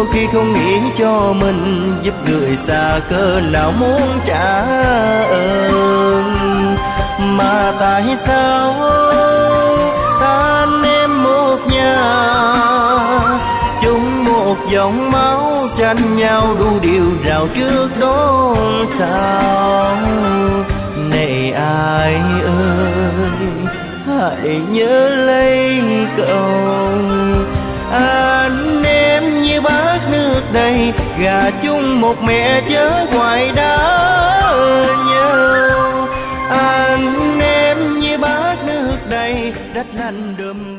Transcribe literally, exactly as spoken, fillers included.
đôi khi không nghĩ cho mình, giúp người xa cỡ nào muốn trả ơn. Mà tại sao ta anh em một nhà, chung một dòng máu, tranh nhau đu điều rào trước đó sao? Này ai ơi, hãy nhớ lấy cậu. Anh em như bát nước đầy, gà chung một mẹ chớ hoài đã nhau. Anh em như bát nước đầy, đất lành đùm